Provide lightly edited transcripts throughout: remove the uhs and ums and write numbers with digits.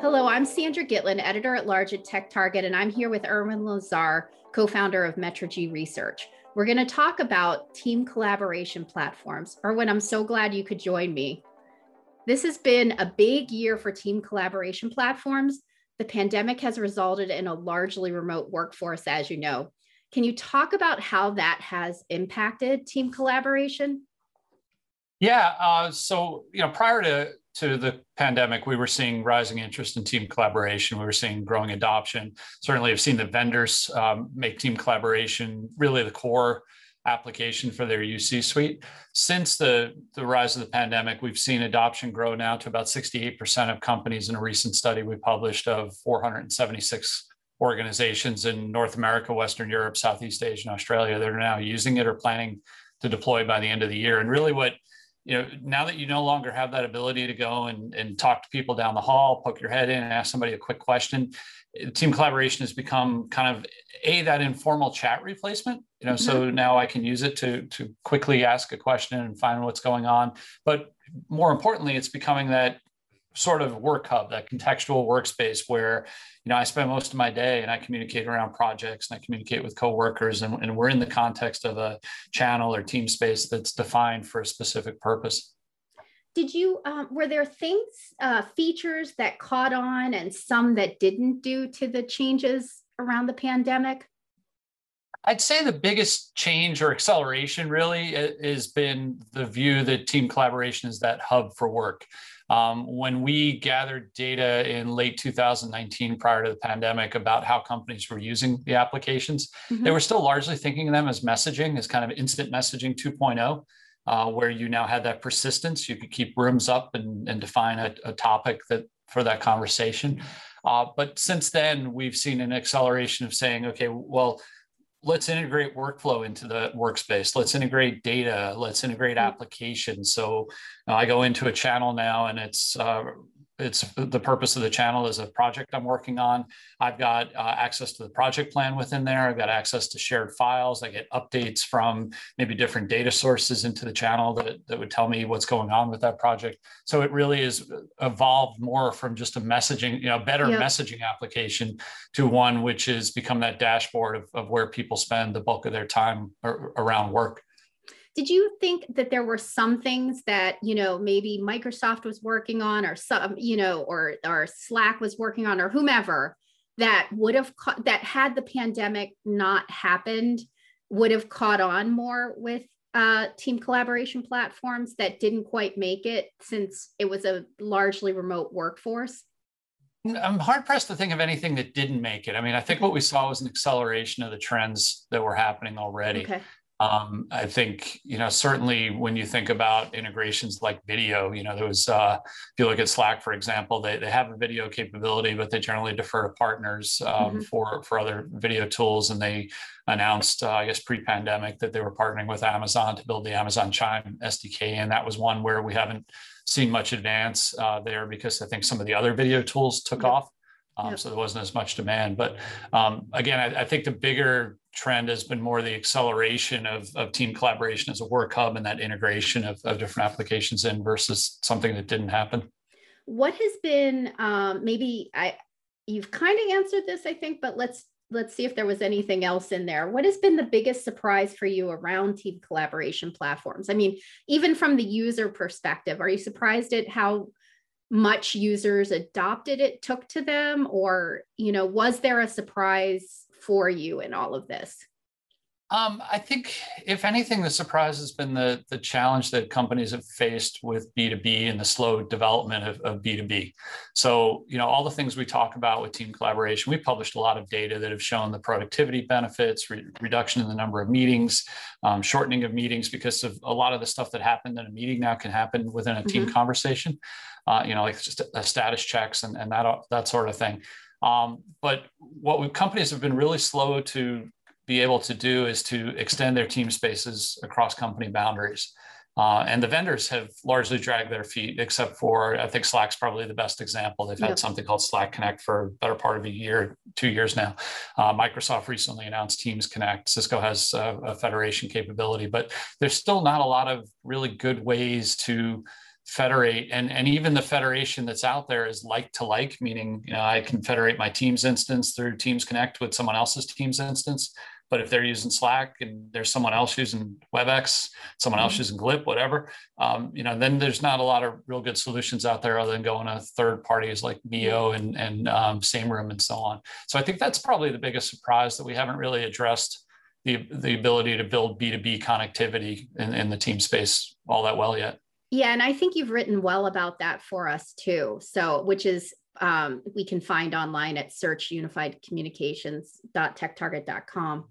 Hello, I'm Sandra Gitlin, editor at large at TechTarget, and I'm here with Erwin Lazar, co-founder of Metrigy Research. We're going to talk about team collaboration platforms. Erwin, I'm so glad you could join me. This has been a big year for team collaboration platforms. The pandemic has resulted in a largely remote workforce, as you know. Can you talk about how that has impacted team collaboration? Yeah, prior to the pandemic, we were seeing rising interest in team collaboration. We were seeing growing adoption. Certainly, I've seen the vendors make team collaboration really the core application for their UC suite. Since the rise of the pandemic, we've seen adoption grow now to about 68% of companies in a recent study we published of 476 organizations in North America, Western Europe, Southeast Asia, and Australia that are now using it or planning to deploy by the end of the year. And really now that you no longer have that ability to go and talk to people down the hall, poke your head in and ask somebody a quick question, team collaboration has become kind of that informal chat replacement. So now I can use it to quickly ask a question and find what's going on. But more importantly, it's becoming that sort of work hub, that contextual workspace where, I spend most of my day and I communicate around projects and I communicate with coworkers and we're in the context of a channel or team space that's defined for a specific purpose. Were there features that caught on and some that didn't due to the changes around the pandemic? I'd say the biggest change or acceleration really has been the view that team collaboration is that hub for work. When we gathered data in late 2019, prior to the pandemic, about how companies were using the applications, they were still largely thinking of them as messaging, as kind of instant messaging 2.0, where you now had that persistence. You could keep rooms up and define a topic for that conversation. But since then, we've seen an acceleration of saying, okay, well, let's integrate workflow into the workspace. Let's integrate data. Let's integrate applications. So I go into a channel now and it's the purpose of the channel is a project I'm working on. I've got access to the project plan within there. I've got access to shared files. I get updates from maybe different data sources into the channel that would tell me what's going on with that project. So it really is evolved more from just a messaging, better messaging application to one which has become that dashboard of where people spend the bulk of their time around work. Did you think that there were some things that, maybe Microsoft was working on or some, or Slack was working on or whomever that that had the pandemic not happened would have caught on more with team collaboration platforms that didn't quite make it since it was a largely remote workforce? I'm hard pressed to think of anything that didn't make it. I mean, I think what we saw was an acceleration of the trends that were happening already. Okay. I think, certainly when you think about integrations like video, there was, if you look at Slack, for example, they have a video capability, but they generally defer to partners for other video tools. And they announced, I guess, pre-pandemic that they were partnering with Amazon to build the Amazon Chime SDK. And that was one where we haven't seen much advance there because I think some of the other video tools took off. So there wasn't as much demand. But again, I think the bigger trend has been more the acceleration of team collaboration as a work hub and that integration of different applications in versus something that didn't happen. What has been, you've kind of answered this, I think, but let's see if there was anything else in there. What has been the biggest surprise for you around team collaboration platforms? I mean, even from the user perspective, are you surprised at how much users adopted it took to them, or was there a surprise for you in all of this? I think, if anything, the surprise has been the challenge that companies have faced with B2B and the slow development of B2B. So, all the things we talk about with team collaboration, we published a lot of data that have shown the productivity benefits, reduction in the number of meetings, shortening of meetings, because of a lot of the stuff that happened in a meeting now can happen within a team conversation, like just a status checks and that sort of thing. But what companies have been really slow to be able to do is to extend their team spaces across company boundaries. And the vendors have largely dragged their feet, except for, I think Slack's probably the best example. They've had something called Slack Connect for a better part of a year, 2 years now. Microsoft recently announced Teams Connect. Cisco has a federation capability, but there's still not a lot of really good ways to federate, and even the federation that's out there is like to like, meaning, I can federate my Teams instance through Teams Connect with someone else's Teams instance. But if they're using Slack and there's someone else using WebEx, someone else using Glip, whatever, then there's not a lot of real good solutions out there other than going to third parties like Mio and Sameroom and so on. So I think that's probably the biggest surprise, that we haven't really addressed the ability to build B2B connectivity in the team space all that well yet. Yeah, and I think you've written well about that for us too. So, which is we can find online at searchunifiedcommunications.techtarget.com.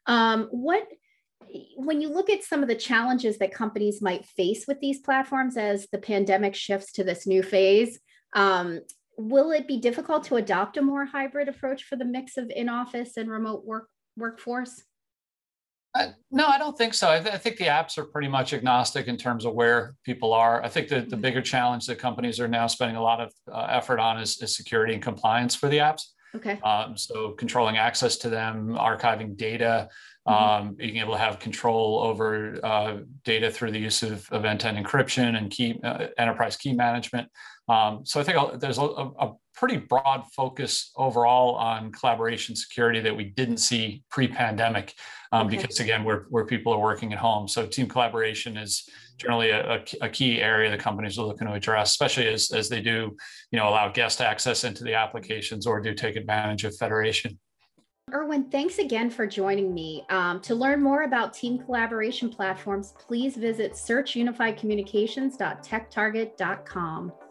When you look at some of the challenges that companies might face with these platforms as the pandemic shifts to this new phase, will it be difficult to adopt a more hybrid approach for the mix of in-office and remote workforce? No, I don't think so. I think the apps are pretty much agnostic in terms of where people are. I think that the bigger challenge that companies are now spending a lot of effort on is security and compliance for the apps. Okay. So controlling access to them, archiving data, being able to have control over data through the use of end-to-end encryption and enterprise key management. So I think there's a pretty broad focus overall on collaboration security that we didn't see pre-pandemic, because again, where people are working at home. So team collaboration is generally a key area that companies are looking to address, especially as they do, allow guest access into the applications or do take advantage of federation. Erwin, thanks again for joining me. To learn more about team collaboration platforms, please visit searchunifiedcommunications.techtarget.com.